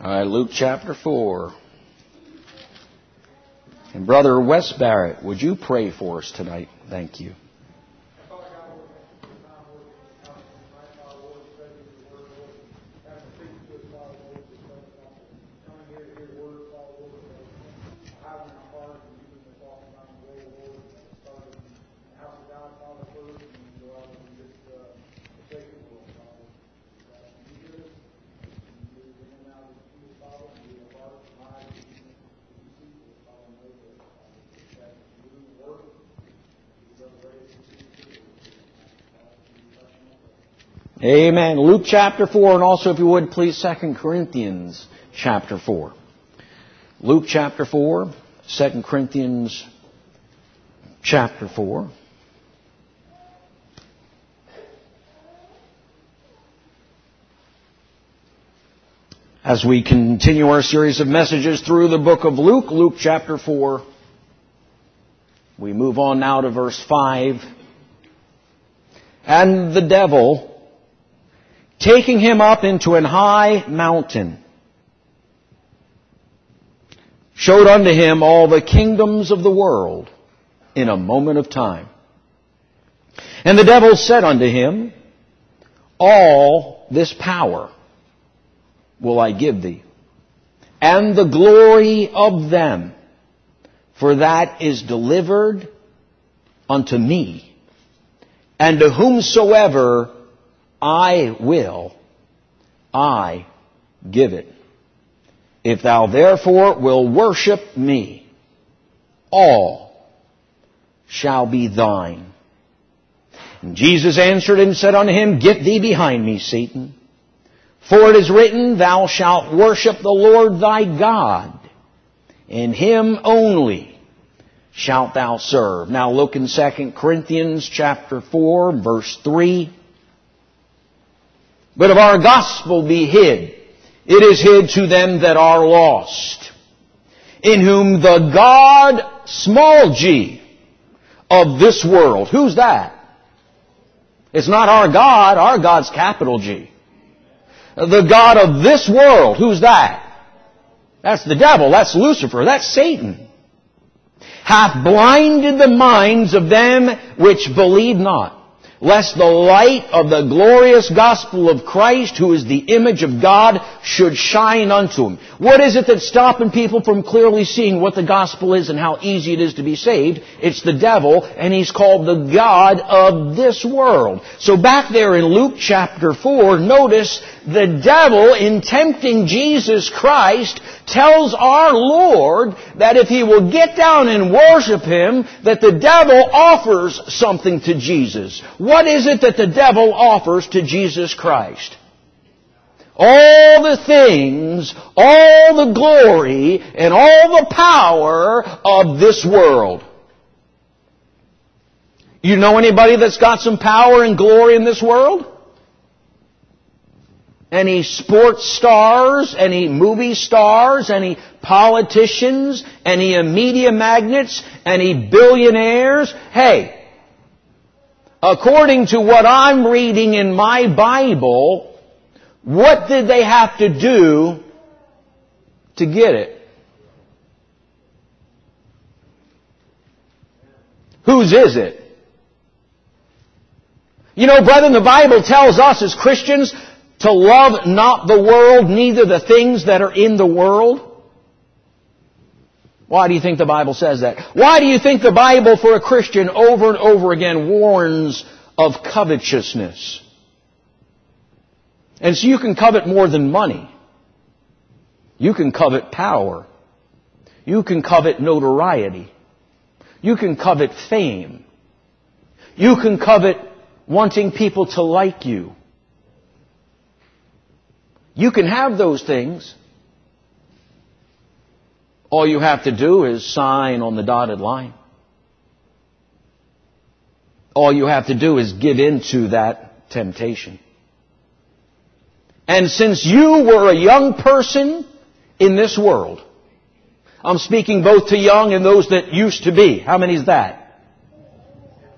All right, Luke chapter 4. And Brother Wes Barrett, would you pray for us tonight? Thank you. Amen. Luke chapter 4, and also, if you would, please, 2 Corinthians chapter 4. Luke chapter 4, 2 Corinthians chapter 4. As we continue our series of messages through the book of Luke, Luke chapter 4, we move on now to verse 5. And the devil, taking him up into an high mountain, showed unto him all the kingdoms of the world in a moment of time. And the devil said unto him, all this power will I give thee, and the glory of them, for that is delivered unto me, and to whomsoever I will, I give it. If thou therefore will worship me, all shall be thine. And Jesus answered and said unto him, get thee behind me, Satan. For it is written, thou shalt worship the Lord thy God, and him only shalt thou serve. Now look in 2 Corinthians chapter 4, verse 3. But if our gospel be hid, it is hid to them that are lost, in whom the God, small g, of this world. Who's that? It's not our God's capital G. The God of this world, who's that? That's the devil, that's Lucifer, that's Satan. Hath blinded the minds of them which believe not, lest the light of the glorious gospel of Christ, who is the image of God, should shine unto them. What is it that's stopping people from clearly seeing what the gospel is and how easy it is to be saved? It's the devil, and he's called the God of this world. So back there in Luke chapter 4, notice the devil, in tempting Jesus Christ, tells our Lord that if he will get down and worship him, that the devil offers something to Jesus. What is it that the devil offers to Jesus Christ? All the things, all the glory, and all the power of this world. You know anybody that's got some power and glory in this world? Any sports stars, any movie stars, any politicians, any media magnates, any billionaires? Hey, according to what I'm reading in my Bible, what did they have to do to get it? Whose is it? You know, brethren, the Bible tells us as Christians to love not the world, neither the things that are in the world. Why do you think the Bible says that? Why do you think the Bible for a Christian over and over again warns of covetousness? And so you can covet more than money. You can covet power. You can covet notoriety. You can covet fame. You can covet wanting people to like you. You can have those things. All you have to do is sign on the dotted line. All you have to do is give in to that temptation. And since you were a young person in this world, I'm speaking both to young and those that used to be. How many is that?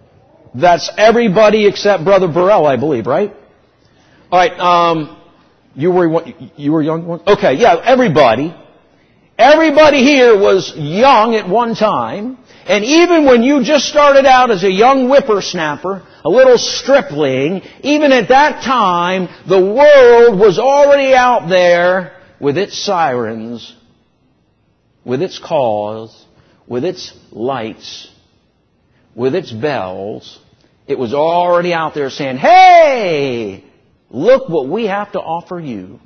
That's everybody except Brother Burrell, I believe, right? All right, You were young? Okay, yeah, everybody. Everybody here was young at one time. And even when you just started out as a young whippersnapper, a little stripling, even at that time, the world was already out there with its sirens, with its calls, with its lights, with its bells. It was already out there saying, hey, look what we have to offer you.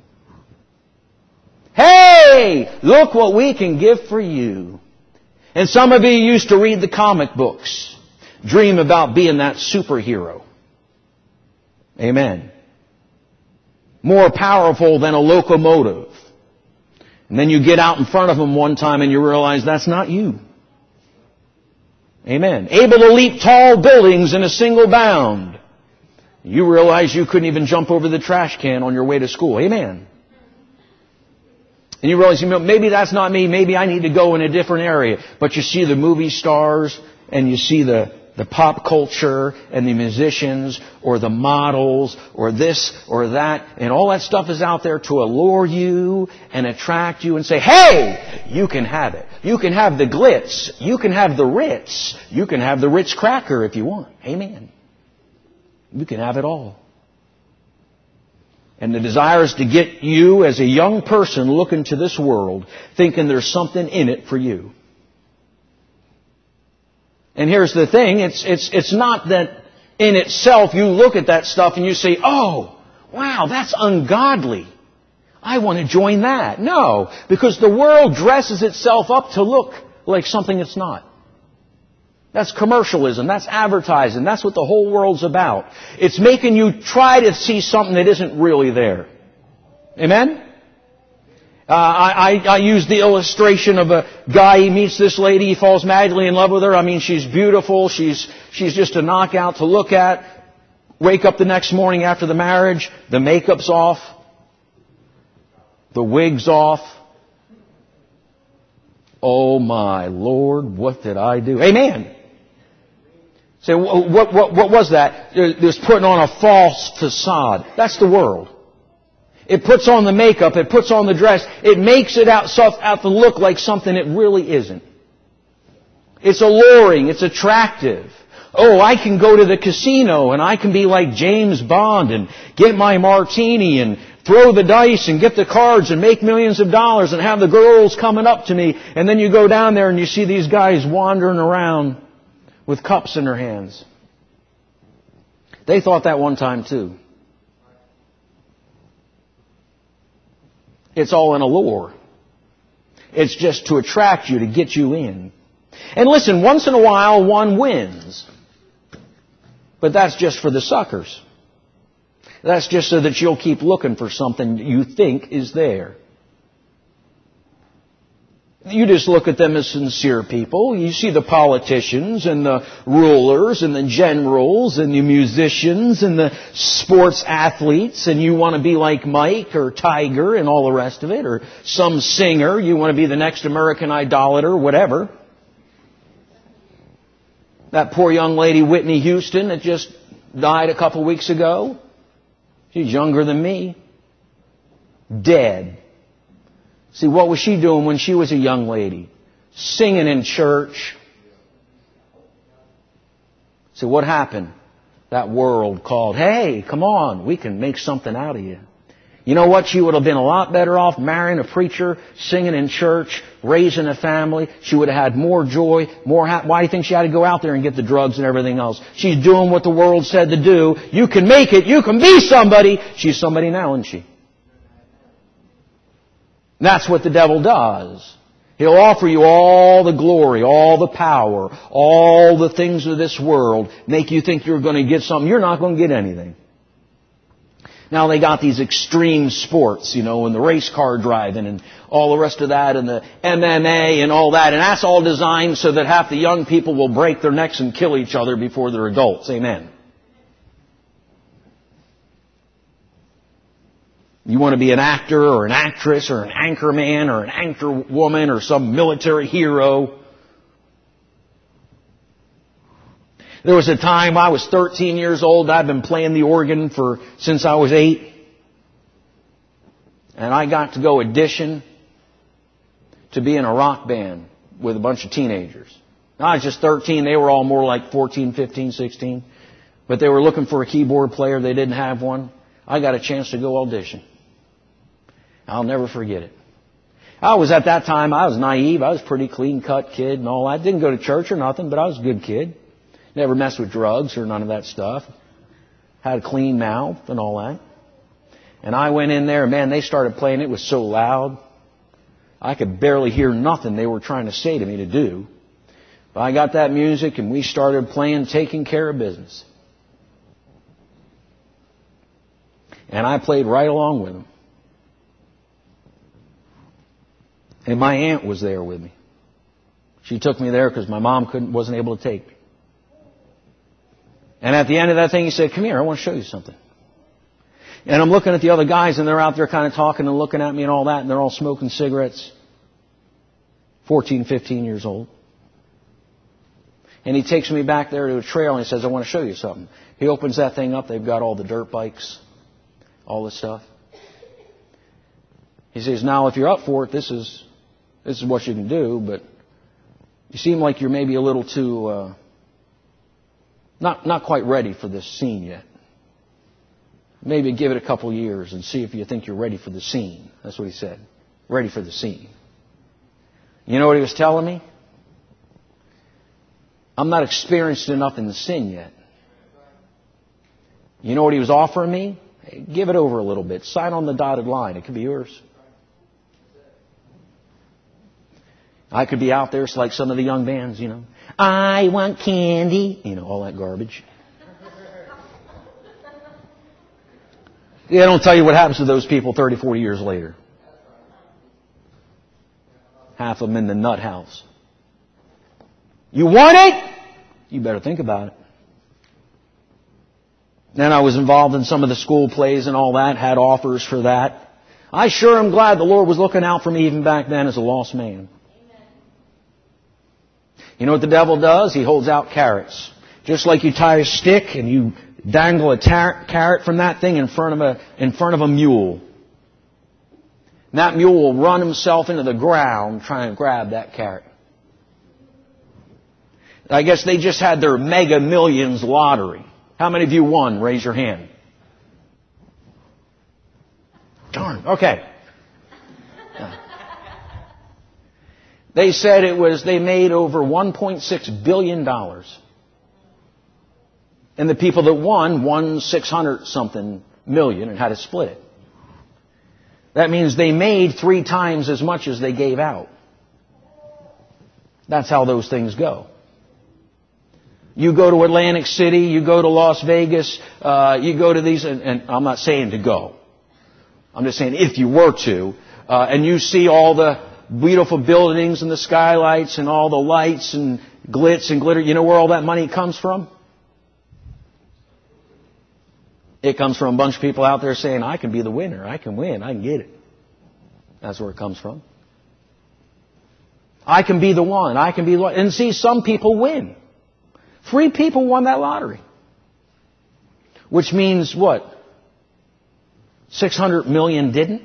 Hey, look what we can give for you. And some of you used to read the comic books, dream about being that superhero. Amen. More powerful than a locomotive. And then you get out in front of them one time and you realize that's not you. Amen. Able to leap tall buildings in a single bound. You realize you couldn't even jump over the trash can on your way to school. Amen. And you realize, maybe that's not me. Maybe I need to go in a different area. But you see the movie stars and you see the pop culture and the musicians or the models or this or that. And all that stuff is out there to allure you and attract you and say, hey, you can have it. You can have the glitz. You can have the Ritz. You can have the Ritz cracker if you want. Amen. You can have it all. And the desire is to get you as a young person look into this world thinking there's something in it for you. And here's the thing, it's not that in itself you look at that stuff and you say, oh, wow, that's ungodly. I want to join that. No, because the world dresses itself up to look like something it's not. That's commercialism. That's advertising. That's what the whole world's about. It's making you try to see something that isn't really there. Amen? I use the illustration of a guy, he meets this lady, he falls madly in love with her. I mean, she's beautiful. She's just a knockout to look at. Wake up the next morning after the marriage, the makeup's off. The wig's off. Oh my Lord, what did I do? Amen. Say, what was that? There's putting on a false facade. That's the world. It puts on the makeup, it puts on the dress, it makes it out to look like something it really isn't. It's alluring, it's attractive. Oh, I can go to the casino and I can be like James Bond and get my martini and throw the dice and get the cards and make millions of dollars and have the girls coming up to me. And then you go down there and you see these guys wandering around with cups in their hands. They thought that one time too. It's all an allure. It's just to attract you, to get you in. And listen, once in a while one wins. But that's just for the suckers. That's just so that you'll keep looking for something you think is there. You just look at them as sincere people. You see the politicians and the rulers and the generals and the musicians and the sports athletes, and you want to be like Mike or Tiger and all the rest of it, or some singer. You want to be the next American Idolater, whatever. That poor young lady, Whitney Houston, that just died a couple weeks ago. She's younger than me. Dead. See, what was she doing when she was a young lady? Singing in church. See, what happened? That world called, hey, come on, we can make something out of you. You know what? She would have been a lot better off marrying a preacher, singing in church, raising a family. She would have had more joy, more why do you think she had to go out there and get the drugs and everything else? She's doing what the world said to do. You can make it. You can be somebody. She's somebody now, isn't she? That's what the devil does. He'll offer you all the glory, all the power, all the things of this world, make you think you're going to get something. You're not going to get anything. Now they got these extreme sports, and the race car driving and all the rest of that and the MMA and all that. And that's all designed so that half the young people will break their necks and kill each other before they're adults. Amen. You want to be an actor or an actress or an anchor man or an anchor woman or some military hero. There was a time I was 13 years old. I'd been playing the organ since I was 8. And I got to go audition to be in a rock band with a bunch of teenagers. I was just 13. They were all more like 14, 15, 16. But they were looking for a keyboard player. They didn't have one. I got a chance to go audition. I'll never forget it. I was at that time, I was naive. I was a pretty clean-cut kid and all that. Didn't go to church or nothing, but I was a good kid. Never messed with drugs or none of that stuff. Had a clean mouth and all that. And I went in there, and man, they started playing. It was so loud. I could barely hear nothing they were trying to say to me to do. But I got that music, and we started playing Taking Care of Business. And I played right along with them. And my aunt was there with me. She took me there because my mom wasn't able to take me. And at the end of that thing, he said, "Come here, I want to show you something." And I'm looking at the other guys, and they're out there kind of talking and looking at me and all that, and they're all smoking cigarettes. 14, 15 years old. And he takes me back there to a trail, and he says, "I want to show you something." He opens that thing up. They've got all the dirt bikes, all this stuff. He says, "Now, if you're up for it, this is what you can do, but you seem like you're maybe a little too, not quite ready for this scene yet. Maybe give it a couple years and see if you think you're ready for the scene." That's what he said. Ready for the scene. You know what he was telling me? I'm not experienced enough in the sin yet. You know what he was offering me? Hey, give it over a little bit. Sign on the dotted line. It could be yours. I could be out there like some of the young bands, "I want candy," all that garbage. They don't tell you what happens to those people 30, 40 years later. Half of them in the nut house. You want it? You better think about it. Then I was involved in some of the school plays and all that, had offers for that. I sure am glad the Lord was looking out for me even back then as a lost man. You know what the devil does? He holds out carrots. Just like you tie a stick and you dangle a carrot from that thing in front of a mule. And that mule will run himself into the ground trying to grab that carrot. I guess they just had their Mega Millions lottery. How many of you won? Raise your hand. Darn. Okay. They said they made over $1.6 billion. And the people that won 600-something million and had to split it. That means they made 3 times as much as they gave out. That's how those things go. You go to Atlantic City, you go to Las Vegas, you go to these, and I'm not saying to go. I'm just saying if you were to, and you see all the beautiful buildings and the skylights and all the lights and glitz and glitter, you know where all that money comes from? It comes from a bunch of people out there saying, "I can be the winner. I can win. I can get it." That's where it comes from. I can be the one. I can be the one. And see, some people win. 3 people won that lottery. Which means what? 600 million didn't?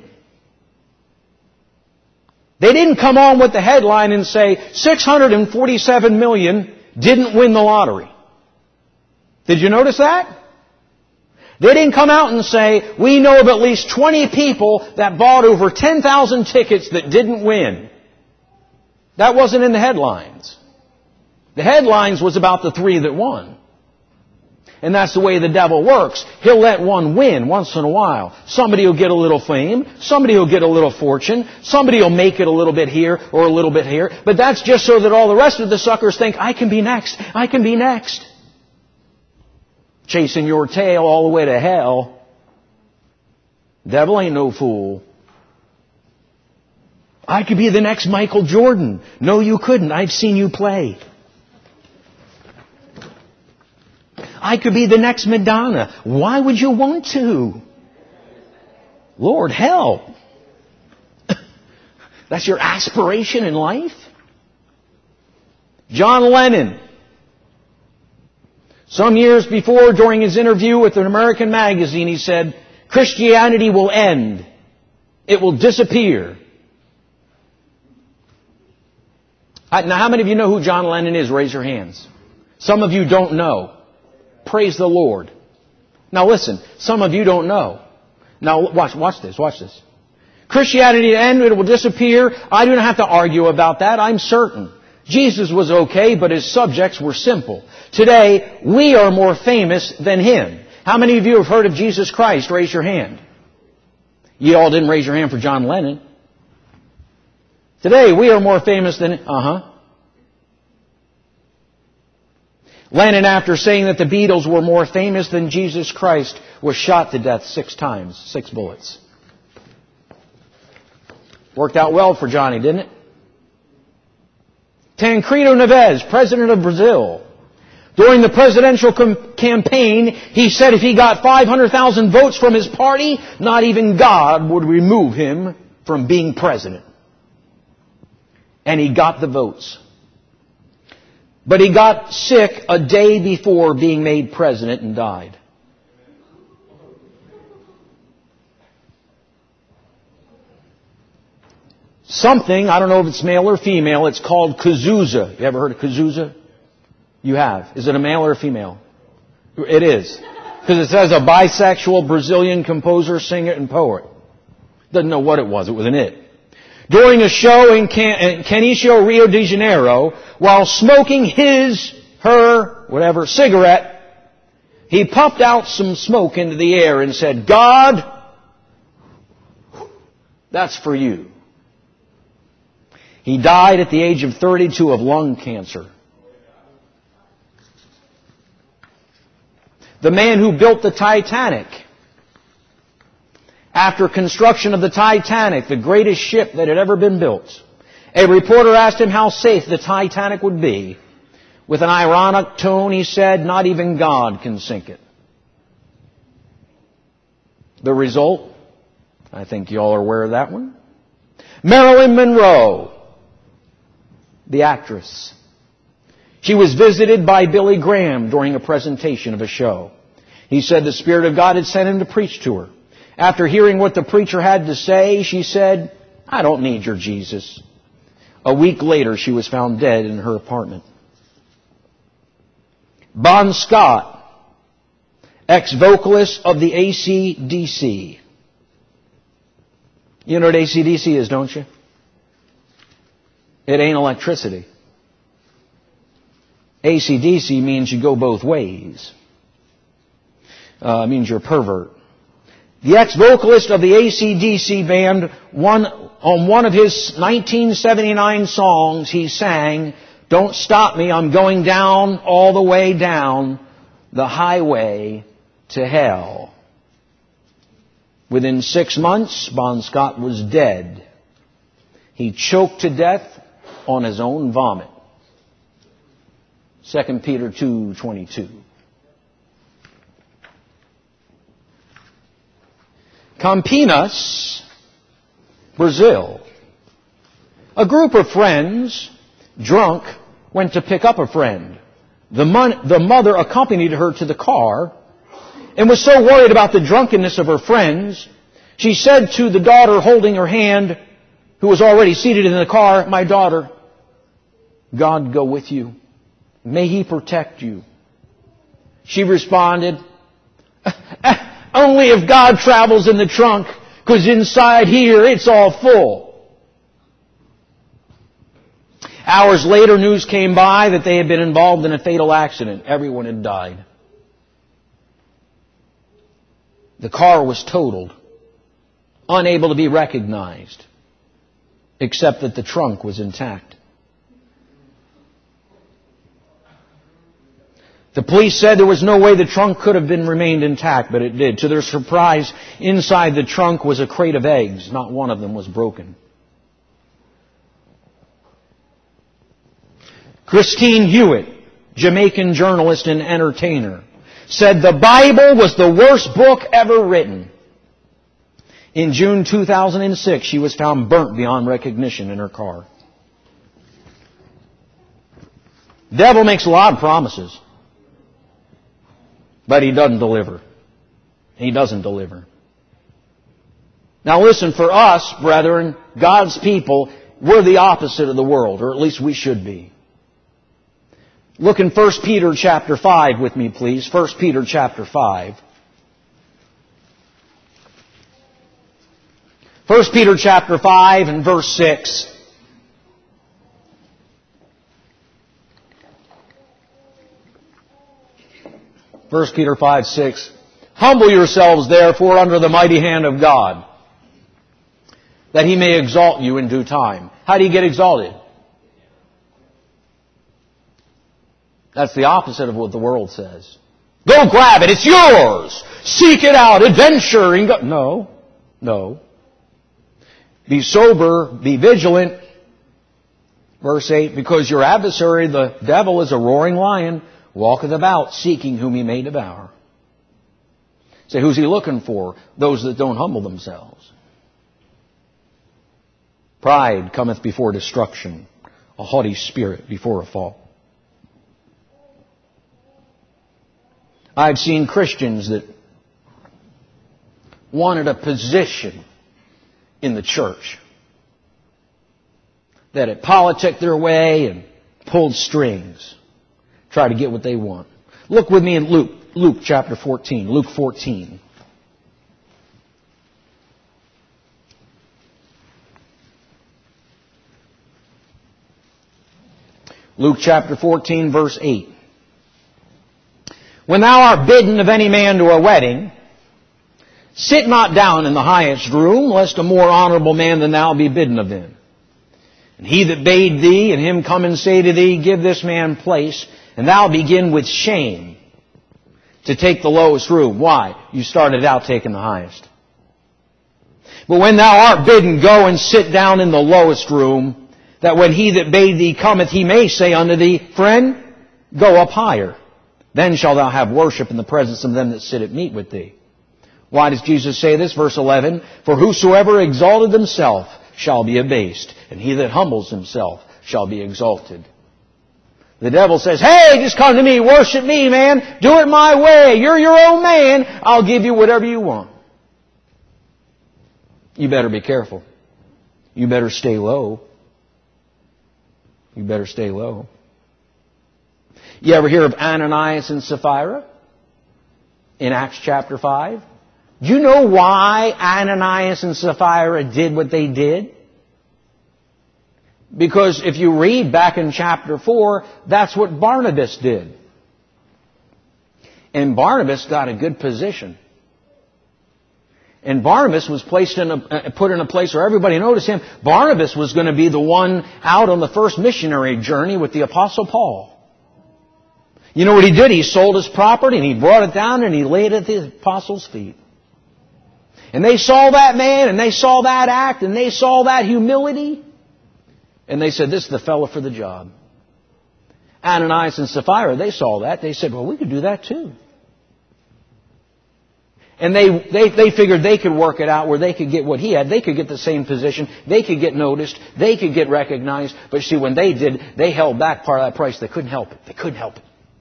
They didn't come on with the headline and say 647 million didn't win the lottery. Did you notice that? They didn't come out and say, "We know of at least 20 people that bought over 10,000 tickets that didn't win." That wasn't in the headlines. The headlines was about the 3 that won. And that's the way the devil works. He'll let one win once in a while. Somebody will get a little fame. Somebody will get a little fortune. Somebody will make it a little bit here or a little bit here. But that's just so that all the rest of the suckers think, "I can be next. I can be next." Chasing your tail all the way to hell. Devil ain't no fool. "I could be the next Michael Jordan." No, you couldn't. I've seen you play. "I could be the next Madonna." Why would you want to? Lord, help. That's your aspiration in life? John Lennon, some years before, during his interview with an American magazine, he said, "Christianity will end It will disappear. Now, how many of you know who John Lennon is? Raise your hands. Some of you don't know. Praise the Lord. Now listen, some of you don't know. Now watch this. Christianity and it will disappear. I do not have to argue about that. I'm certain. Jesus was okay, but His subjects were simple. Today, we are more famous than Him. How many of you have heard of Jesus Christ? Raise your hand. You all didn't raise your hand for John Lennon. Today, we are more famous than... Lennon, after saying that the Beatles were more famous than Jesus Christ, was shot to death 6 times, 6 bullets. Worked out well for Johnny, didn't it? Tancredo Neves, president of Brazil. During the presidential campaign, he said if he got 500,000 votes from his party, not even God would remove him from being president. And he got the votes. But he got sick a day before being made president and died. Something, I don't know if it's male or female, it's called Cazuza. You ever heard of Cazuza? You have. Is it a male or a female? It is. Because it says a bisexual Brazilian composer, singer, and poet. Doesn't know what it was. It was an it. During a show in Caniço, Rio de Janeiro, while smoking her cigarette, he puffed out some smoke into the air and said, "God, that's for you." He died at the age of 32 of lung cancer. The man who built the Titanic, after construction of the Titanic, the greatest ship that had ever been built, a reporter asked him how safe the Titanic would be. With an ironic tone, he said, "Not even God can sink it." The result? I think you all are aware of that one. Marilyn Monroe, the actress. She was visited by Billy Graham during a presentation of a show. He said the Spirit of God had sent him to preach to her. After hearing what the preacher had to say, she said, "I don't need your Jesus." A week later, she was found dead in her apartment. Bon Scott, ex-vocalist of the AC/DC. You know what AC/DC is, don't you? It ain't electricity. AC/DC means you go both ways. It means you're a pervert. The ex-vocalist of the AC/DC band, on one of his 1979 songs, he sang, "Don't stop me, I'm going down, all the way down, the highway to hell." Within 6 months, Bon Scott was dead. He choked to death on his own vomit. 2 Peter 2:22. Campinas, Brazil. A group of friends, drunk, went to pick up a friend. The mother accompanied her to the car and was so worried about the drunkenness of her friends, she said to the daughter holding her hand, who was already seated in the car, "My daughter, God go with you. May He protect you." She responded, "Only if God travels in the trunk, because inside here it's all full." Hours later, news came by that they had been involved in a fatal accident. Everyone had died. The car was totaled, unable to be recognized, except that the trunk was intact. The police said there was no way the trunk could have remained intact, but it did. To their surprise, inside the trunk was a crate of eggs. Not one of them was broken. Christine Hewitt, Jamaican journalist and entertainer, said the Bible was the worst book ever written. In June 2006, she was found burnt beyond recognition in her car. The devil makes a lot of promises, but he doesn't deliver. He doesn't deliver. Now listen, for us, brethren, God's people, we're the opposite of the world, or at least we should be. Look in 1 Peter chapter 5 with me, please. 1 Peter chapter 5. 1 Peter chapter 5 and verse 6. First Peter 5:6. Humble yourselves, therefore, under the mighty hand of God, that He may exalt you in due time. How do you get exalted? That's the opposite of what the world says. Go grab it, it's yours! Seek it out, adventure, and go. No. Be sober, be vigilant. Verse 8, because your adversary, the devil, is a roaring lion, walketh about, seeking whom he may devour. Say, who's he looking for? Those that don't humble themselves. Pride cometh before destruction, a haughty spirit before a fall. I've seen Christians that wanted a position in the church, that had politicked their way and pulled strings, try to get what they want. Look with me in Luke chapter 14, Luke 14. Luke chapter 14, verse 8. When thou art bidden of any man to a wedding, sit not down in the highest room, lest a more honorable man than thou be bidden of him. And he that bade thee, and him come and say to thee, give this man place, and thou begin with shame to take the lowest room. Why? You started out taking the highest. But when thou art bidden, go and sit down in the lowest room, that when he that bade thee cometh, he may say unto thee, friend, go up higher. Then shalt thou have worship in the presence of them that sit at meat with thee. Why does Jesus say this? Verse 11, for whosoever exalted himself shall be abased, and he that humbles himself shall be exalted. The devil says, hey, just come to me, worship me, man. Do it my way. You're your own man. I'll give you whatever you want. You better be careful. You better stay low. You better stay low. You ever hear of Ananias and Sapphira in Acts chapter 5? Do you know why Ananias and Sapphira did what they did? Because if you read back in chapter 4, that's what Barnabas did. And Barnabas got a good position. And Barnabas was put in a place where everybody noticed him. Barnabas was going to be the one out on the first missionary journey with the Apostle Paul. You know what he did? He sold his property and he brought it down and he laid it at the apostles' feet. And they saw that man and they saw that act and they saw that humility. And they said, this is the fellow for the job. Ananias and Sapphira, they saw that. They said, well, we could do that too. And they figured they could work it out where they could get what he had. They could get the same position. They could get noticed. They could get recognized. But see, when they did, they held back part of that price. They couldn't help it. They couldn't help it.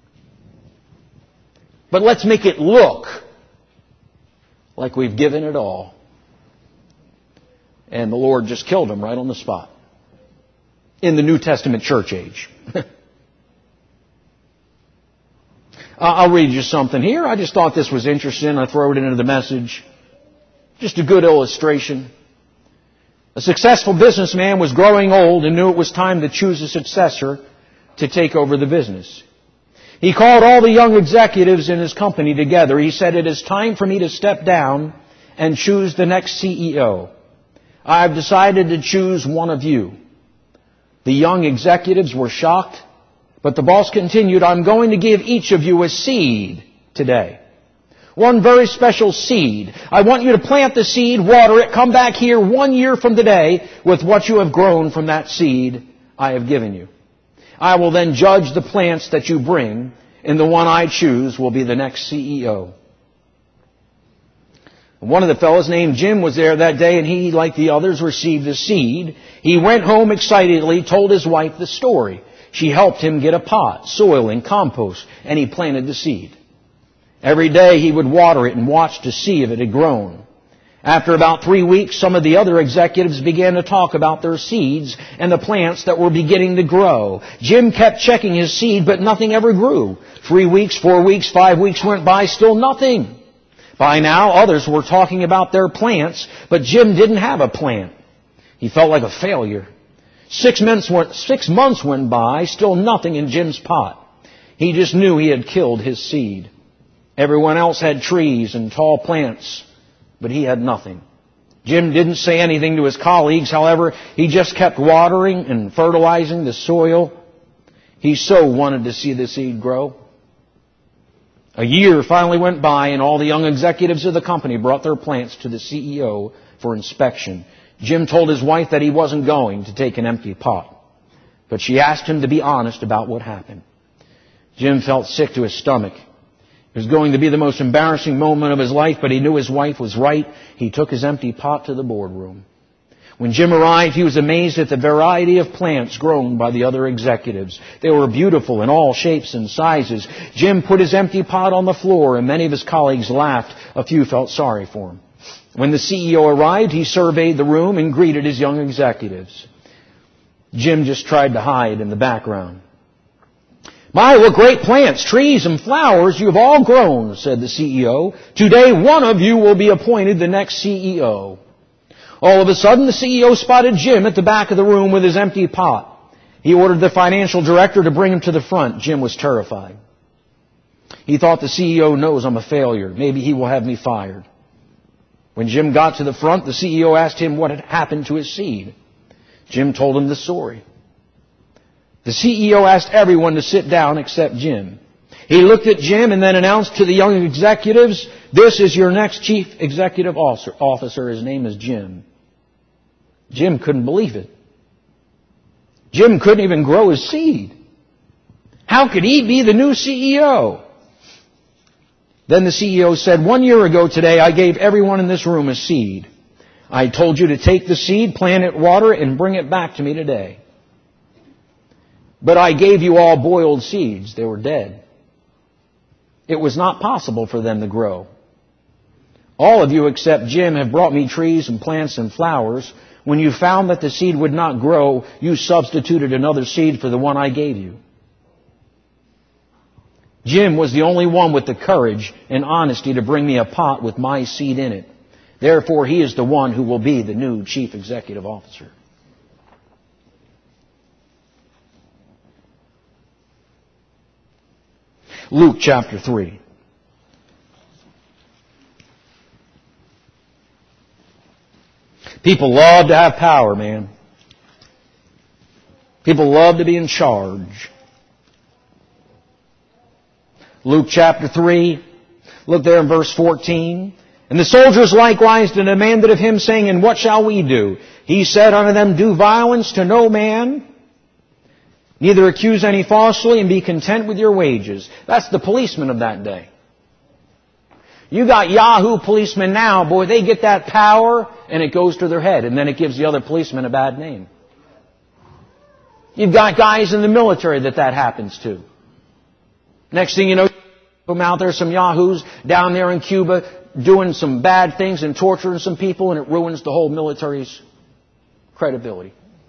But let's make it look like we've given it all. And the Lord just killed them right on the spot. In the New Testament church age. I'll read you something here. I just thought this was interesting. I throw it into the message. Just a good illustration. A successful businessman was growing old and knew it was time to choose a successor to take over the business. He called all the young executives in his company together. He said, it is time for me to step down and choose the next CEO. I've decided to choose one of you. The young executives were shocked, but the boss continued, I'm going to give each of you a seed today. One very special seed. I want you to plant the seed, water it, come back here 1 year from today with what you have grown from that seed I have given you. I will then judge the plants that you bring, and the one I choose will be the next CEO. One of the fellows named Jim was there that day, and he, like the others, received the seed. He went home excitedly, told his wife the story. She helped him get a pot, soil, and compost, and he planted the seed. Every day he would water it and watch to see if it had grown. After about 3 weeks, some of the other executives began to talk about their seeds and the plants that were beginning to grow. Jim kept checking his seed, but nothing ever grew. 3 weeks, 4 weeks, 5 weeks went by, still nothing. By now, others were talking about their plants, but Jim didn't have a plant. He felt like a failure. 6 months went by, still nothing in Jim's pot. He just knew he had killed his seed. Everyone else had trees and tall plants, but he had nothing. Jim didn't say anything to his colleagues. However, he just kept watering and fertilizing the soil. He so wanted to see the seed grow. A year finally went by, and all the young executives of the company brought their plants to the CEO for inspection. Jim told his wife that he wasn't going to take an empty pot, but she asked him to be honest about what happened. Jim felt sick to his stomach. It was going to be the most embarrassing moment of his life, but he knew his wife was right. He took his empty pot to the boardroom. When Jim arrived, he was amazed at the variety of plants grown by the other executives. They were beautiful in all shapes and sizes. Jim put his empty pot on the floor, and many of his colleagues laughed. A few felt sorry for him. When the CEO arrived, he surveyed the room and greeted his young executives. Jim just tried to hide in the background. "My, what great plants, trees, and flowers you have all grown," said the CEO. "Today, one of you will be appointed the next CEO." All of a sudden, the CEO spotted Jim at the back of the room with his empty pot. He ordered the financial director to bring him to the front. Jim was terrified. He thought, the CEO knows I'm a failure. Maybe he will have me fired. When Jim got to the front, the CEO asked him what had happened to his seed. Jim told him the story. The CEO asked everyone to sit down except Jim. He looked at Jim and then announced to the young executives, "This is your next chief executive officer. His name is Jim." Jim couldn't believe it. Jim couldn't even grow his seed. How could he be the new CEO? Then the CEO said, "1 year ago today, I gave everyone in this room a seed. I told you to take the seed, plant it, water it, and bring it back to me today. But I gave you all boiled seeds. They were dead. It was not possible for them to grow. All of you except Jim have brought me trees and plants and flowers. When you found that the seed would not grow, you substituted another seed for the one I gave you." Jim was the only one with the courage and honesty to bring me a pot with my seed in it. Therefore, he is the one who will be the new chief executive officer. Luke chapter 3. People love to have power, man. People love to be in charge. Luke chapter 3, look there in verse 14. "And the soldiers likewise demanded of him, saying, And what shall we do? He said unto them, Do violence to no man, neither accuse any falsely, and be content with your wages." That's the policeman of that day. You got Yahoo policemen now, boy, they get that power and it goes to their head, and then it gives the other policemen a bad name. You've got guys in the military that happens to. Next thing you know, come out there, some Yahoos down there in Cuba doing some bad things and torturing some people, and it ruins the whole military's credibility.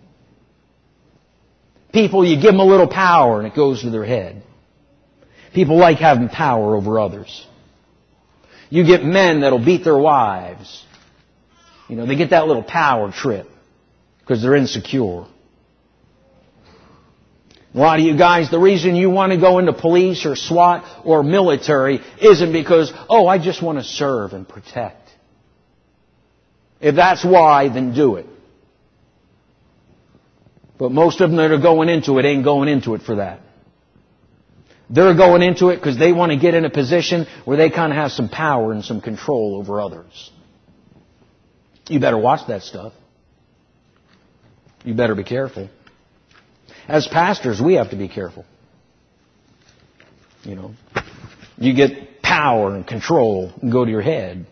People, you give them a little power and it goes to their head. People like having power over others. You get men that'll beat their wives. You know, they get that little power trip because they're insecure. A lot of you guys, the reason you want to go into police or SWAT or military isn't because, I just want to serve and protect. If that's why, then do it. But most of them that are going into it ain't going into it for that. They're going into it because they want to get in a position where they kind of have some power and some control over others. You better watch that stuff. You better be careful. As pastors, we have to be careful. You know, you get power and control and go to your head.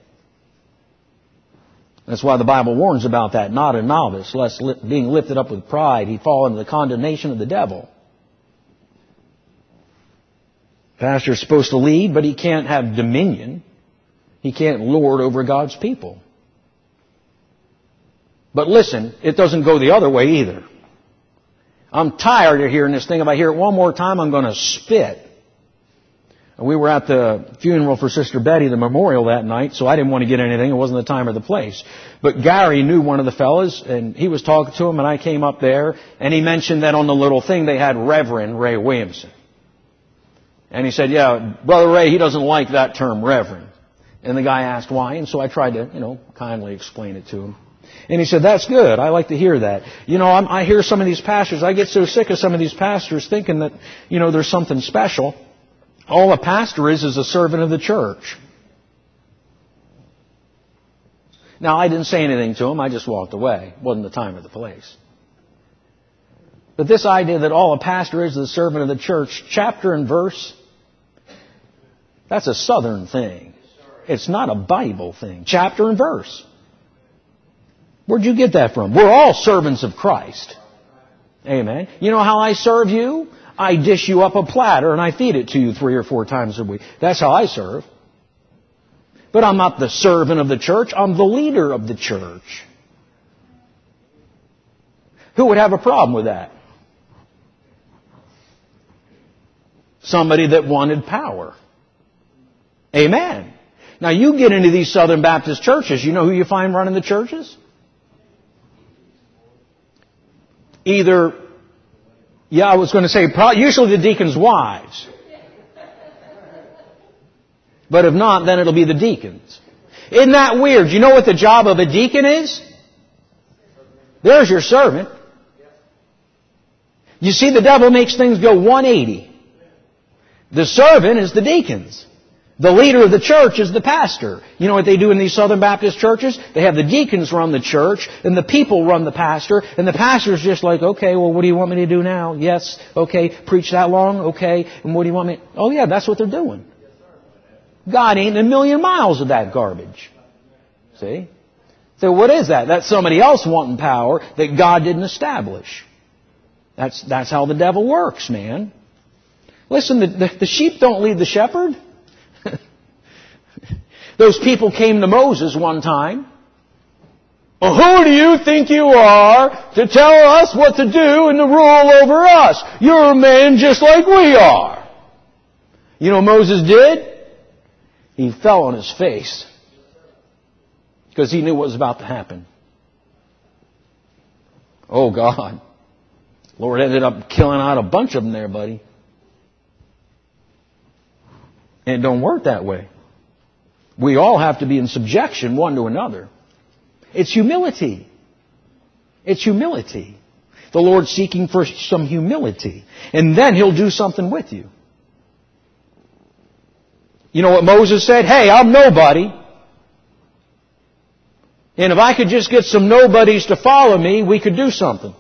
That's why the Bible warns about that. Not a novice, lest being lifted up with pride, he fall into the condemnation of the devil. Pastor's supposed to lead, but he can't have dominion. He can't lord over God's people. But listen, it doesn't go the other way either. I'm tired of hearing this thing. If I hear it one more time, I'm going to spit. We were at the funeral for Sister Betty, the memorial that night, so I didn't want to get anything. It wasn't the time or the place. But Gary knew one of the fellas, and he was talking to him, and I came up there, and he mentioned that on the little thing they had Reverend Ray Williamson. And he said, yeah, Brother Ray, he doesn't like that term, Reverend. And the guy asked why, and so I tried to, kindly explain it to him. And he said, that's good. I like to hear that. I hear some of these pastors, I get so sick of some of these pastors thinking that, there's something special. All a pastor is a servant of the church. Now, I didn't say anything to him. I just walked away. It wasn't the time or the place. But this idea that all a pastor is a servant of the church, chapter and verse, that's a Southern thing. It's not a Bible thing. Chapter and verse. Where'd you get that from? We're all servants of Christ. Amen. You know how I serve you? I dish you up a platter and I feed it to you 3 or 4 times a week. That's how I serve. But I'm not the servant of the church. I'm the leader of the church. Who would have a problem with that? Somebody that wanted power. Amen. Now you get into these Southern Baptist churches, you know who you find running the churches? Either, I was going to say, usually the deacons' wives. But if not, then it'll be the deacons. Isn't that weird? You know what the job of a deacon is? There's your servant. You see, the devil makes things go 180. The servant is the deacons. The leader of the church is the pastor. You know what they do in these Southern Baptist churches? They have the deacons run the church, and the people run the pastor, and the pastor's just like, okay, well, what do you want me to do now? Yes, okay, preach that long? Okay, and what do you want me... Oh yeah, that's what they're doing. God ain't a million miles of that garbage. See? So what is that? That's somebody else wanting power that God didn't establish. That's how the devil works, man. Listen, the sheep don't lead the shepherd. Those people came to Moses one time. Well, who do you think you are to tell us what to do and to rule over us? You're a man just like we are. You know what Moses did? He fell on his face because he knew what was about to happen. Oh, God. Lord ended up killing out a bunch of them there, buddy. And it don't work that way. We all have to be in subjection one to another. It's humility. It's humility. The Lord's seeking for some humility. And then He'll do something with you. You know what Moses said? Hey, I'm nobody. And if I could just get some nobodies to follow me, we could do something.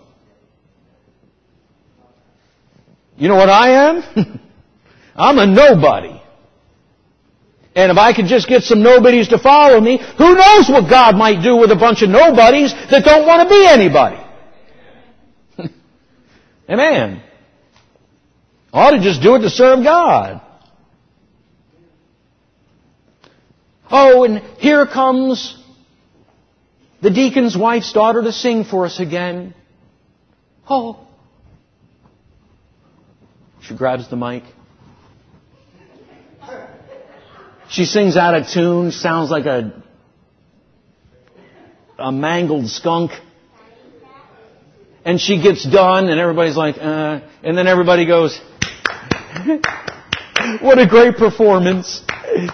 You know what I am? I'm a nobody. And if I could just get some nobodies to follow me, who knows what God might do with a bunch of nobodies that don't want to be anybody. Amen. I ought to just do it to serve God. Oh, and here comes the deacon's wife's daughter to sing for us again. Oh. She grabs the mic. She sings out of tune, sounds like a mangled skunk. And she gets done and everybody's like, and then everybody goes, what a great performance.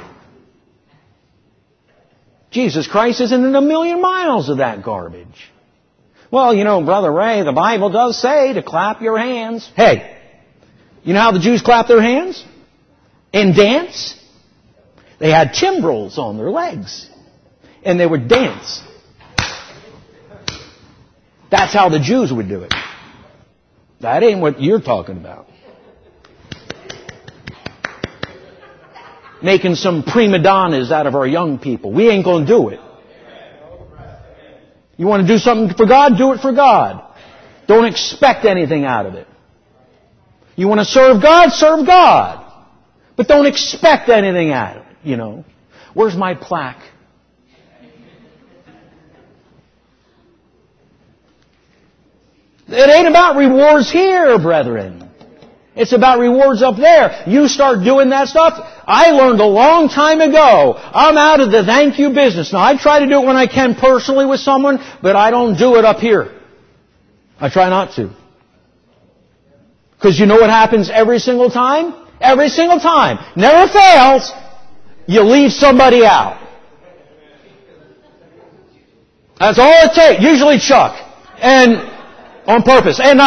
Jesus Christ isn't in a million miles of that garbage. Well, you know, Brother Ray, the Bible does say to clap your hands. Hey, you know how the Jews clap their hands? And dance? They had timbrels on their legs. And they would dance. That's how the Jews would do it. That ain't what you're talking about. Making some prima donnas out of our young people. We ain't going to do it. You want to do something for God? Do it for God. Don't expect anything out of it. You want to serve God? Serve God. But don't expect anything out of it. You know, where's my plaque? It ain't about rewards here, brethren. It's about rewards up there. You start doing that stuff. I learned a long time ago. I'm out of the thank you business. Now, I try to do it when I can personally with someone, but I don't do it up here. I try not to. Because you know what happens every single time? Every single time. Never fails. You leave somebody out. That's all it takes. Usually Chuck. And on purpose. And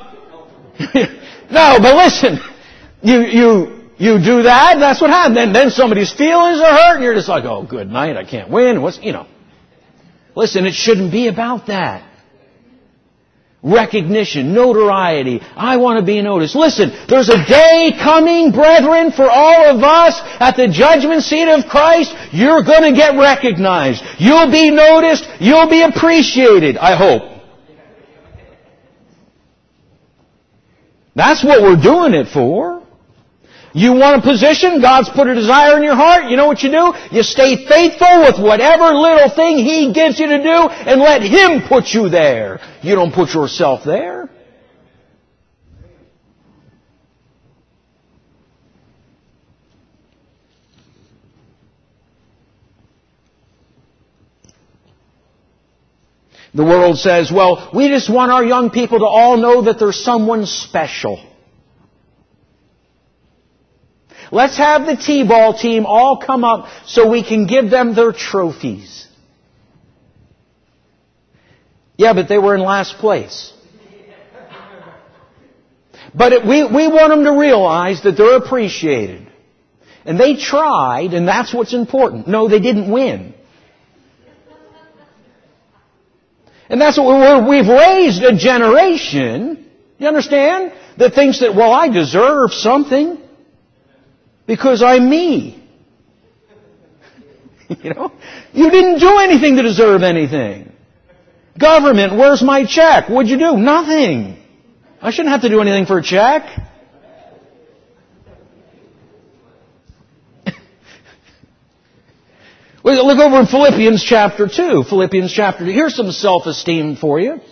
no, but listen, you do that, and that's what happens. Then somebody's feelings are hurt, and you're just like, oh, good night, I can't win. Listen, it shouldn't be about that. Recognition, notoriety. I want to be noticed. Listen, there's a day coming, brethren, for all of us at the judgment seat of Christ. You're going to get recognized. You'll be noticed. You'll be appreciated, I hope. That's what we're doing it for. You want a position? God's put a desire in your heart. You know what you do? You stay faithful with whatever little thing He gives you to do and let Him put you there. You don't put yourself there. The world says, well, we just want our young people to all know that there's someone special. Let's have the T-ball team all come up so we can give them their trophies. Yeah, but they were in last place. But we want them to realize that they're appreciated. And they tried, and that's what's important. No, they didn't win. And that's what we've raised a generation, you understand, that thinks that, well, I deserve something because I'm me. You didn't do anything to deserve anything. Government, where's my check? What'd you do? Nothing. I shouldn't have to do anything for a check. Look over in Philippians chapter 2. Philippians chapter 2. Here's some self-esteem for you.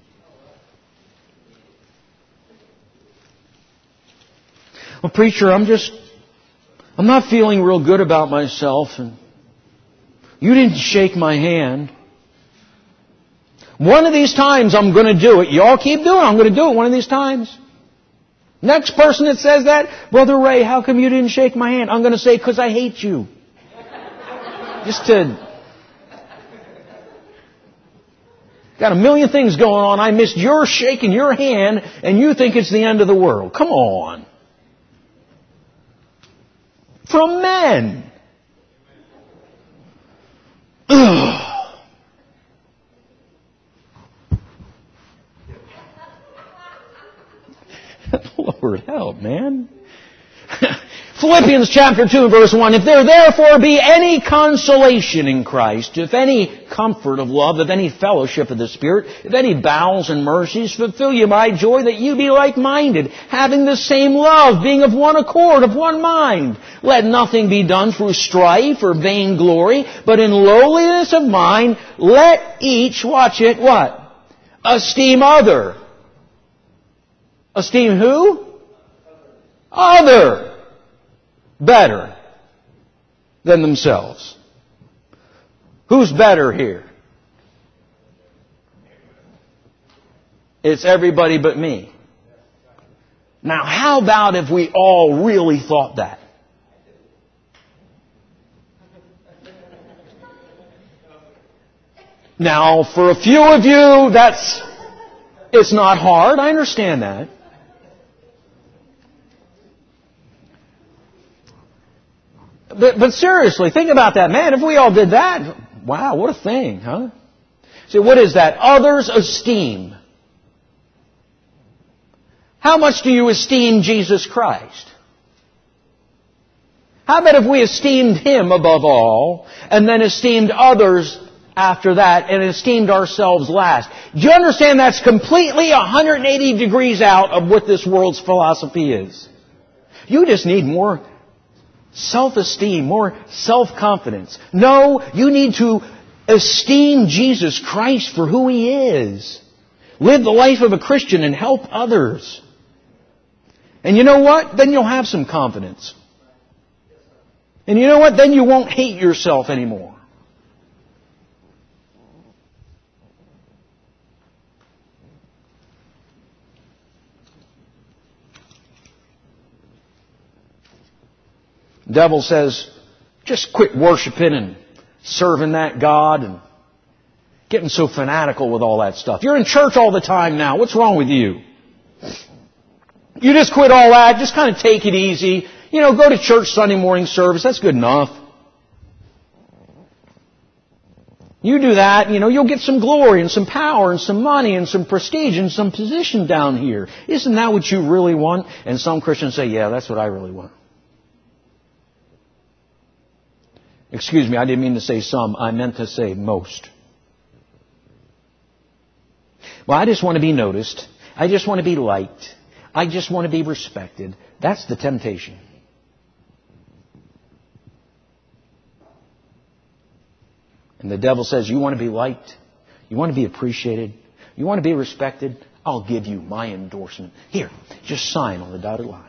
Well, preacher, I'm not feeling real good about myself, and you didn't shake my hand. One of these times I'm going to do it. Y'all keep doing it. I'm going to do it one of these times. Next person that says that, Brother Ray, how come you didn't shake my hand? I'm going to say, because I hate you. Got a million things going on. I missed your shaking your hand, and you think it's the end of the world. Come on. From men. Ugh. Lord help, man. Philippians chapter 2 verse 1, if there therefore be any consolation in Christ, if any comfort of love, if any fellowship of the Spirit, if any bowels and mercies, fulfill you my joy that you be like-minded, having the same love, being of one accord, of one mind. Let nothing be done through strife or vainglory, but in lowliness of mind, let each, watch it, what? Esteem other. Esteem who? Other. Better than themselves. Who's better here? It's everybody but me. Now, how about if we all really thought that? Now, for a few of you, it's not hard. I understand that. But seriously, think about that. Man, if we all did that, wow, what a thing, huh? See, what is that? Others esteem. How much do you esteem Jesus Christ? How about if we esteemed Him above all, and then esteemed others after that, and esteemed ourselves last? Do you understand that's completely 180 degrees out of what this world's philosophy is? You just need more self-esteem, more self-confidence. No, you need to esteem Jesus Christ for who He is. Live the life of a Christian and help others. And you know what? Then you'll have some confidence. And you know what? Then you won't hate yourself anymore. The devil says, just quit worshiping and serving that God and getting so fanatical with all that stuff. You're in church all the time now. What's wrong with you? You just quit all that. Just kind of take it easy. You know, go to church Sunday morning service. That's good enough. You do that, you know, you'll get some glory and some power and some money and some prestige and some position down here. Isn't that what you really want? And some Christians say, yeah, that's what I really want. Excuse me, I didn't mean to say some. I meant to say most. Well, I just want to be noticed. I just want to be liked. I just want to be respected. That's the temptation. And the devil says, you want to be liked? You want to be appreciated? You want to be respected? I'll give you my endorsement. Here, just sign on the dotted line.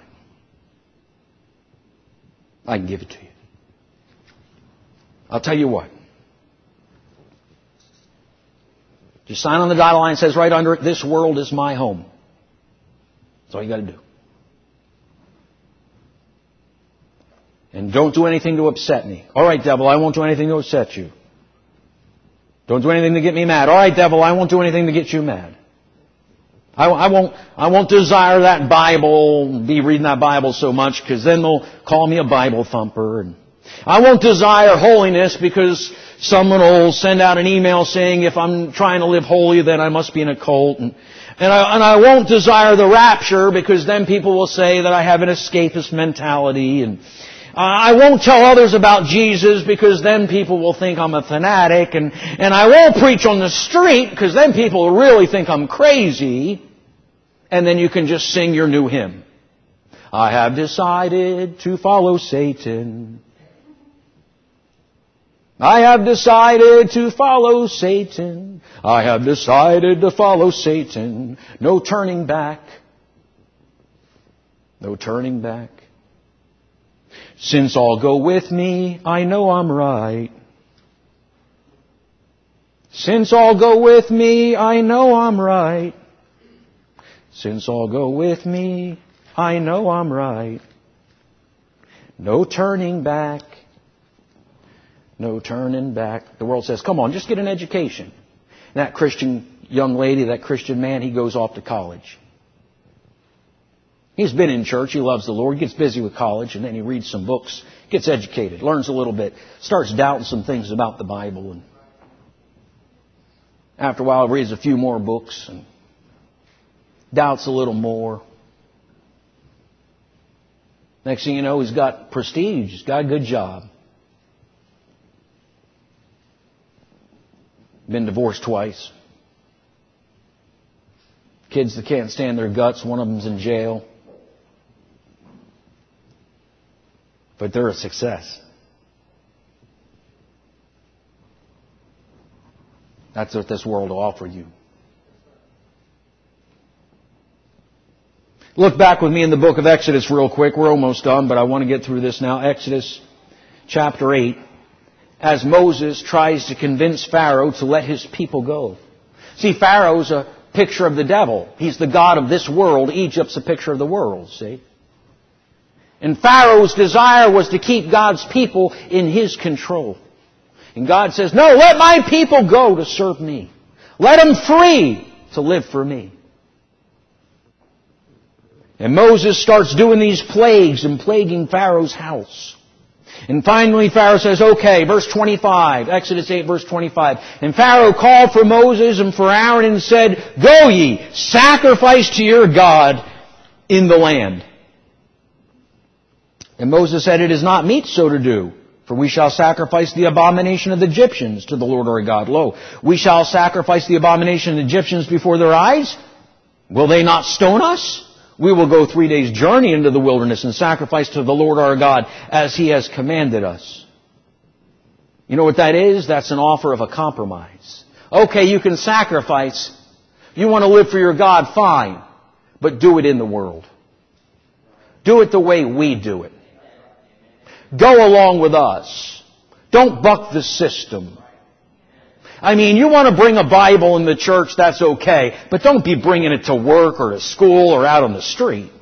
I can give it to you. I'll tell you what. Just sign on the dotted line. It says right under it, this world is my home. That's all you got to do. And don't do anything to upset me. All right, devil, I won't do anything to upset you. Don't do anything to get me mad. All right, devil, I won't do anything to get you mad. I won't desire that Bible, be reading that Bible so much, because then they'll call me a Bible thumper. And I won't desire holiness because someone will send out an email saying if I'm trying to live holy, then I must be in a cult. And I won't desire the rapture because then people will say that I have an escapist mentality. And I won't tell others about Jesus because then people will think I'm a fanatic. And I won't preach on the street because then people will really think I'm crazy. And then you can just sing your new hymn. I have decided to follow Satan. I have decided to follow Satan. I have decided to follow Satan. No turning back. No turning back. Since all go with me, I know I'm right. Since all go with me, I know I'm right. Since all go with me, I know I'm right. No turning back. No turning back. The world says, come on, just get an education. And that Christian young lady, that Christian man, he goes off to college. He's been in church, he loves the Lord, gets busy with college, and then he reads some books, gets educated, learns a little bit, starts doubting some things about the Bible. And after a while, he reads a few more books and doubts a little more. Next thing you know, he's got prestige, he's got a good job. Been divorced twice. Kids that can't stand their guts, one of them's in jail. But they're a success. That's what this world will offer you. Look back with me in the book of Exodus real quick. We're almost done, but I want to get through this now. Exodus chapter 8. As Moses tries to convince Pharaoh to let his people go. See, Pharaoh's a picture of the devil. He's the god of this world. Egypt's a picture of the world, see? And Pharaoh's desire was to keep God's people in his control. And God says, no, let my people go to serve me. Let them free to live for me. And Moses starts doing these plagues and plaguing Pharaoh's house. And finally Pharaoh says, okay, verse 25, Exodus 8, verse 25. And Pharaoh called for Moses and for Aaron and said, go ye, sacrifice to your God in the land. And Moses said, it is not meet so to do, for we shall sacrifice the abomination of the Egyptians to the Lord our God. Lo, we shall sacrifice the abomination of the Egyptians before their eyes. Will they not stone us? We will go 3 days' journey into the wilderness and sacrifice to the Lord our God as He has commanded us. You know what that is? That's an offer of a compromise. Okay, you can sacrifice. You want to live for your God, fine. But do it in the world. Do it the way we do it. Go along with us. Don't buck the system. I mean, you want to bring a Bible in the church, that's okay. But don't be bringing it to work or to school or out on the street.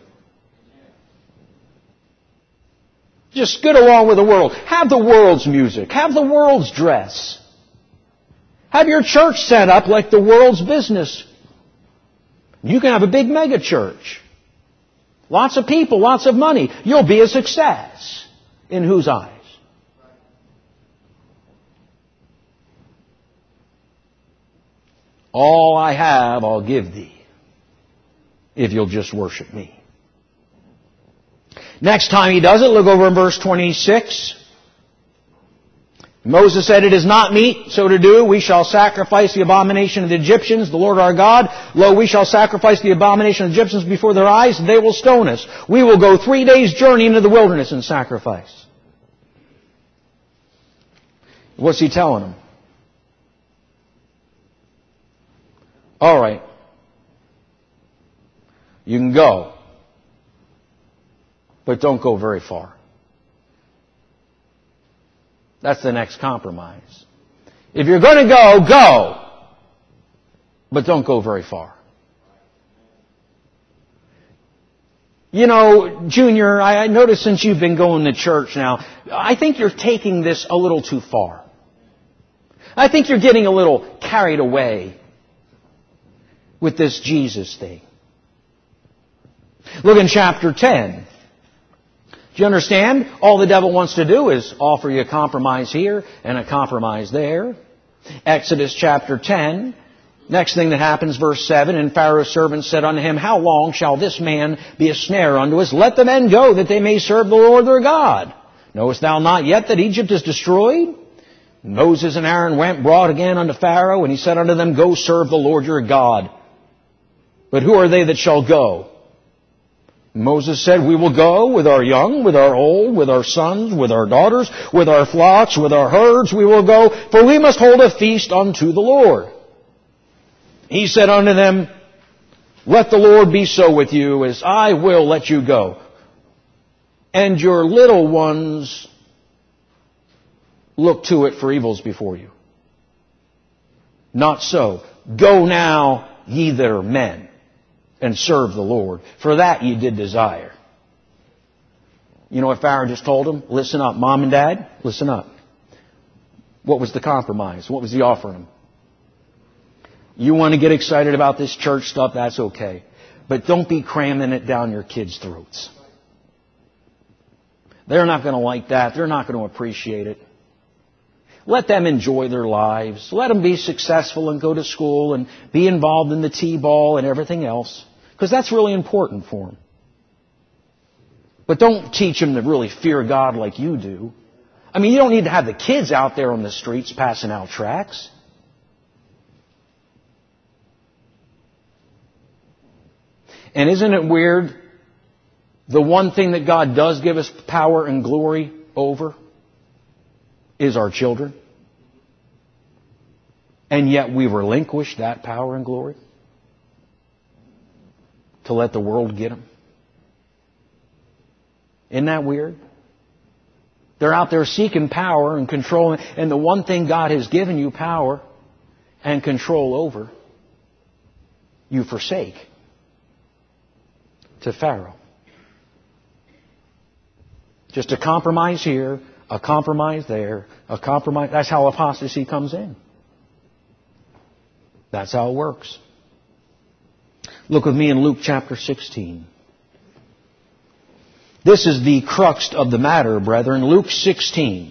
Just get along with the world. Have the world's music. Have the world's dress. Have your church set up like the world's business. You can have a big mega church. Lots of people, lots of money. You'll be a success. In whose eyes? All I have, I'll give thee, if you'll just worship me. Next time he does it, look over in verse 26. Moses said, it is not meet so to do. We shall sacrifice the abomination of the Egyptians, the Lord our God. Lo, we shall sacrifice the abomination of the Egyptians before their eyes, and they will stone us. We will go 3 days' journey into the wilderness and sacrifice. What's he telling them? All right. You can go. But don't go very far. That's the next compromise. If you're going to go, go. But don't go very far. You know, Junior, I noticed since you've been going to church now, I think you're taking this a little too far. I think you're getting a little carried away with this Jesus thing. Look in chapter 10. Do you understand? All the devil wants to do is offer you a compromise here and a compromise there. Exodus chapter 10. Next thing that happens, verse 7, and Pharaoh's servants said unto him, how long shall this man be a snare unto us? Let the men go, that they may serve the Lord their God. Knowest thou not yet that Egypt is destroyed? Moses and Aaron went, brought again unto Pharaoh, and he said unto them, go serve the Lord your God. But who are they that shall go? Moses said, we will go with our young, with our old, with our sons, with our daughters, with our flocks, with our herds, we will go, for we must hold a feast unto the Lord. He said unto them, let the Lord be so with you as I will let you go. And your little ones look to it for evils before you. Not so. Go now, ye that are men, and serve the Lord. For that ye did desire. You know what Pharaoh just told him? Listen up, Mom and Dad, listen up. What was the compromise? What was he offering them? You want to get excited about this church stuff, that's okay. But don't be cramming it down your kids' throats. They're not going to like that. They're not going to appreciate it. Let them enjoy their lives. Let them be successful and go to school and be involved in the T-ball and everything else. Because that's really important for them. But don't teach them to really fear God like you do. I mean, you don't need to have the kids out there on the streets passing out tracts. And isn't it weird? The one thing that God does give us power and glory over is our children. And yet we relinquish that power and glory to let the world get them. Isn't that weird? They're out there seeking power and control. And the one thing God has given you power and control over, you forsake to Pharaoh. Just a compromise here, a compromise there, a compromise. That's how apostasy comes in. That's how it works. Look with me in Luke chapter 16. This is the crux of the matter, brethren. Luke 16.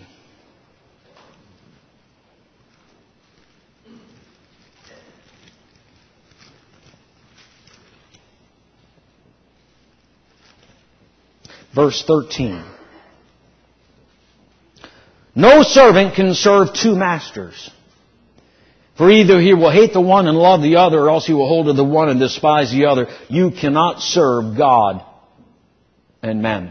Verse 13. No servant can serve two masters. For either he will hate the one and love the other, or else he will hold to the one and despise the other. You cannot serve God and mammon.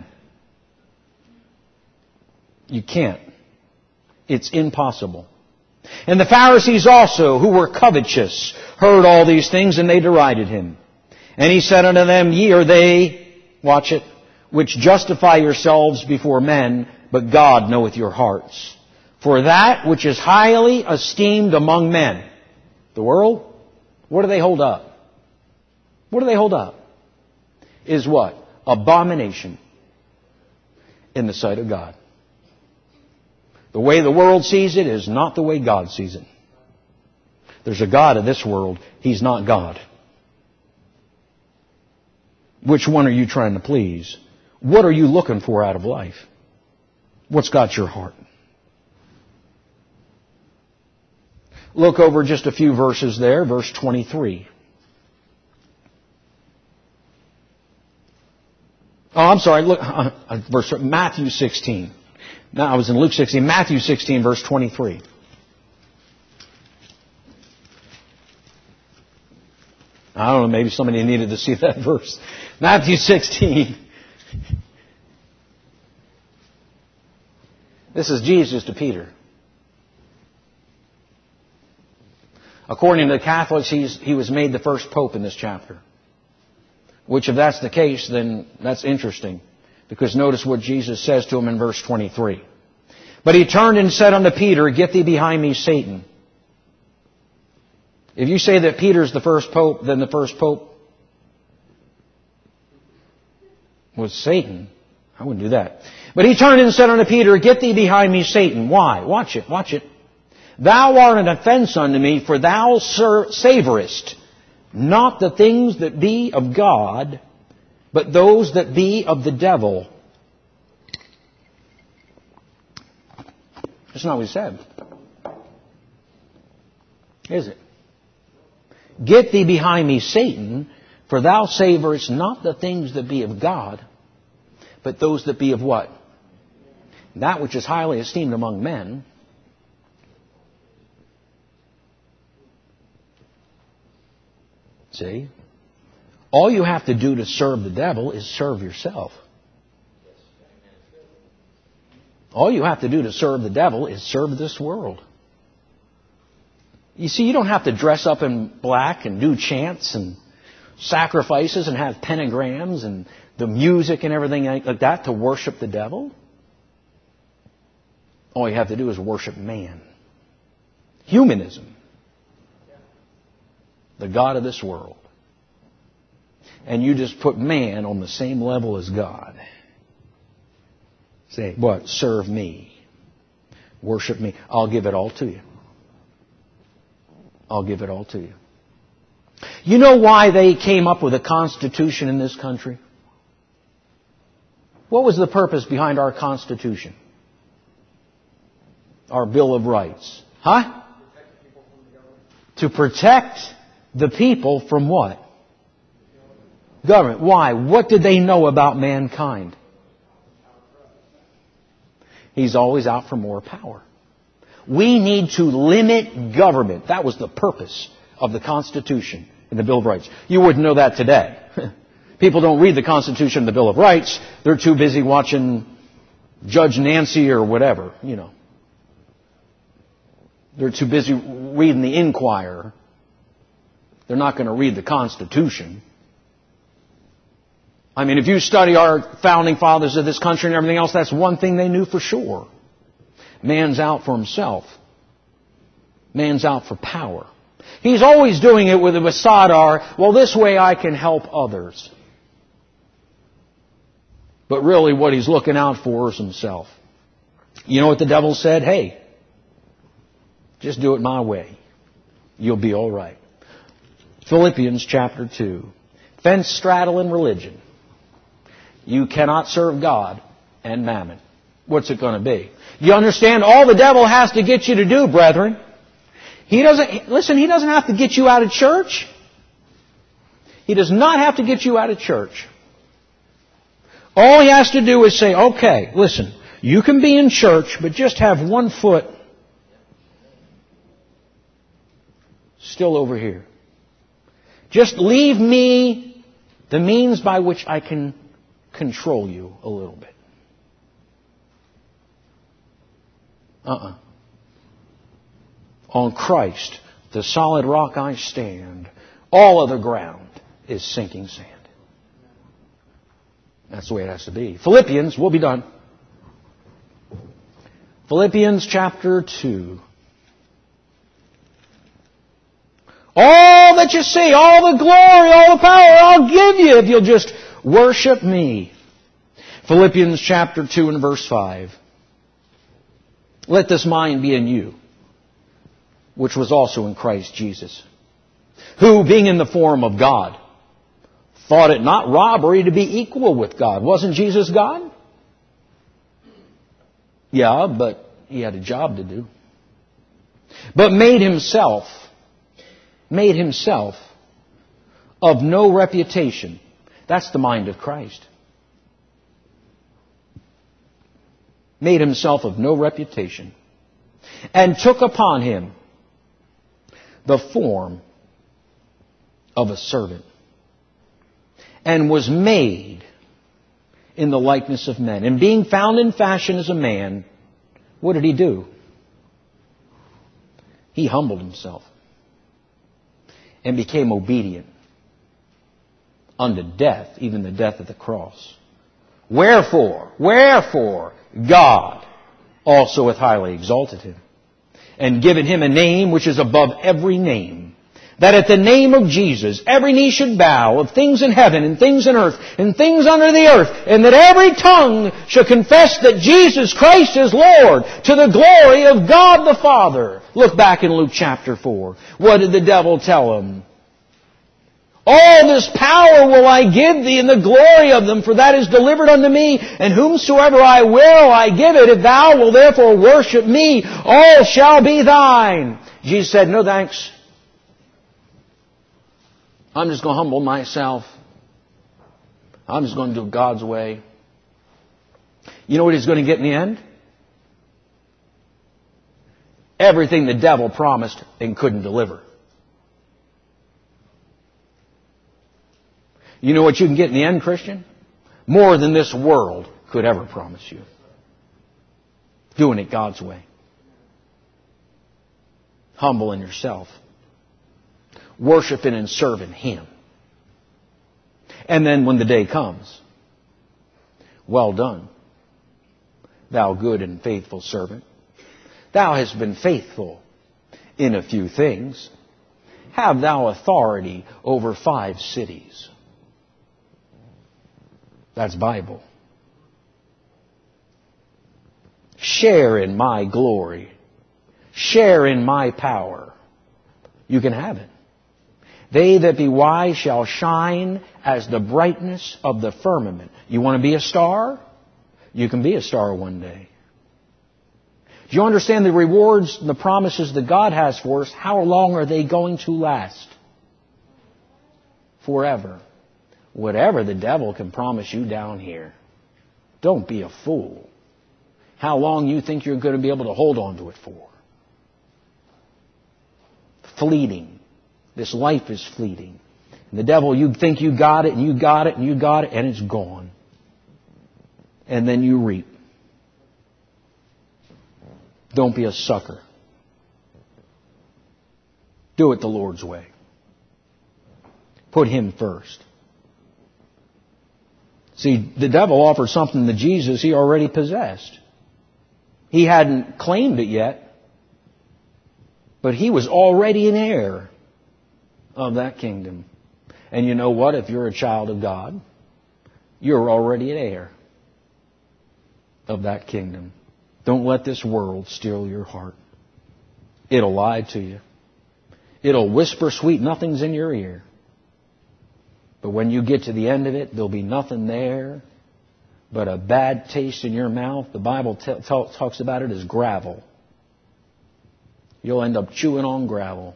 You can't. It's impossible. And the Pharisees also, who were covetous, heard all these things, and they derided him. And he said unto them, Ye are they, watch it, which justify yourselves before men, but God knoweth your hearts. For that which is highly esteemed among men, the world, what do they hold up? What do they hold up? Is what? Abomination in the sight of God. The way the world sees it is not the way God sees it. There's a God of this world. He's not God. Which one are you trying to please? What are you looking for out of life? What's got your heart? Look over just a few verses there, verse 23. Oh, I'm sorry. Look, Matthew 16. No, I was in Luke 16. Matthew 16, verse 23. I don't know, maybe somebody needed to see that verse. Matthew 16. This is Jesus to Peter. According to the Catholics, he was made the first pope in this chapter. Which, if that's the case, then that's interesting. Because notice what Jesus says to him in verse 23. But he turned and said unto Peter, Get thee behind me, Satan. If you say that Peter's the first pope, then the first pope was Satan. I wouldn't do that. But he turned and said unto Peter, Get thee behind me, Satan. Why? Watch it, watch it. Thou art an offense unto me, for thou savorest not the things that be of God, but those that be of the devil. That's not what he said. Is it? Get thee behind me, Satan, for thou savorest not the things that be of God, but those that be of what? That which is highly esteemed among men. See? All you have to do to serve the devil is serve yourself. All you have to do to serve the devil is serve this world. You see, you don't have to dress up in black and do chants and sacrifices and have pentagrams and the music and everything like that to worship the devil. All you have to do is worship man. Humanism. The God of this world. And you just put man on the same level as God. Say, what? Serve me. Worship me. I'll give it all to you. I'll give it all to you. You know why they came up with a constitution in this country? What was the purpose behind our Constitution? Our Bill of Rights? Huh? To protect the people from what? Government. Why? What did they know about mankind? He's always out for more power. We need to limit government. That was the purpose of the Constitution and the Bill of Rights. You wouldn't know that today. People don't read the Constitution and the Bill of Rights. They're too busy watching Judge Nancy or whatever, you know. They're too busy reading the Inquirer. They're not going to read the Constitution. I mean, if you study our founding fathers of this country and everything else, that's one thing they knew for sure. Man's out for himself. Man's out for power. He's always doing it with a Masada, well, this way I can help others. But really what he's looking out for is himself. You know what the devil said? Hey, just do it my way. You'll be all right. Philippians chapter 2. Fence straddling religion. You cannot serve God and mammon. What's it going to be? You understand? All the devil has to get you to do, brethren. He doesn't have to get you out of church. He does not have to get you out of church. All he has to do is say, okay, listen, you can be in church, but just have one foot still over here. Just leave me the means by which I can control you a little bit. On Christ, The solid rock I stand. All of the ground is sinking sand. That's the way it has to be. Philippians, we'll be done. Philippians chapter 2. All that you see, all the glory, all the power, I'll give you if you'll just worship me. Philippians chapter 2 and verse 5. Let this mind be in you, which was also in Christ Jesus, who, being in the form of God, thought it not robbery to be equal with God. Wasn't Jesus God? Yeah, but He had a job to do. But made Himself of no reputation. That's the mind of Christ. Made Himself of no reputation. And took upon Him the form of a servant. And was made in the likeness of men. And being found in fashion as a man, what did He do? He humbled Himself and became obedient unto death, even the death of the cross. Wherefore, God also hath highly exalted Him, and given Him a name which is above every name, that at the name of Jesus every knee should bow, of things in heaven and things in earth and things under the earth, and that every tongue should confess that Jesus Christ is Lord, to the glory of God the Father. Look back in Luke chapter 4. What did the devil tell him? All this power will I give thee, and the glory of them, for that is delivered unto me, and whomsoever I will I give it. If thou wilt therefore worship me, all shall be thine. Jesus said, no thanks. I'm just going to humble myself. I'm just going to do it God's way. You know what He's going to get in the end? Everything the devil promised and couldn't deliver. You know what you can get in the end, Christian? More than this world could ever promise you. Doing it God's way. Humbling yourself. Worshiping and serving Him. And then when the day comes, well done, thou good and faithful servant. Thou hast been faithful in a few things. Have thou authority over 5 cities. That's Bible. Share in my glory. Share in my power. You can have it. They that be wise shall shine as the brightness of the firmament. You want to be a star? You can be a star one day. Do you understand the rewards and the promises that God has for us? How long are they going to last? Forever. Whatever the devil can promise you down here, don't be a fool. How long you think you're going to be able to hold on to it for? Fleeting. This life is fleeting. And the devil, you think you got it, and you got it, and you got it, and it's gone. And then you reap. Don't be a sucker. Do it the Lord's way. Put Him first. See, the devil offered something to Jesus He already possessed. He hadn't claimed it yet, but He was already an heir of that kingdom. And you know what? If you're a child of God, you're already an heir of that kingdom. Don't let this world steal your heart. It'll lie to you. It'll whisper sweet nothings in your ear. But when you get to the end of it, there'll be nothing there but a bad taste in your mouth. The Bible talks about it as gravel. You'll end up chewing on gravel.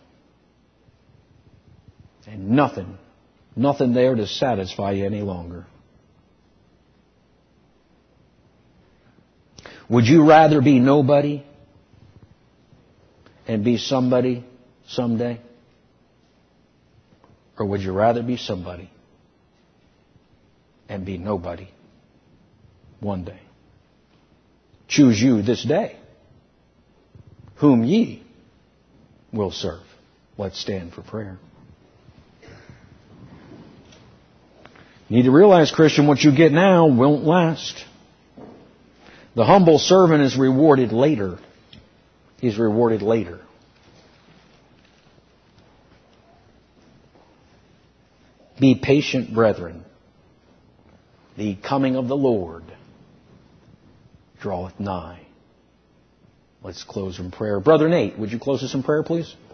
And nothing there to satisfy you any longer. Would you rather be nobody and be somebody someday? Or would you rather be somebody and be nobody one day? Choose you this day whom ye will serve. Let's stand for prayer. You need to realize, Christian, what you get now won't last. The humble servant is rewarded later. He's rewarded later. Be patient, brethren. The coming of the Lord draweth nigh. Let's close in prayer. Brother Nate, would you close us in prayer, please?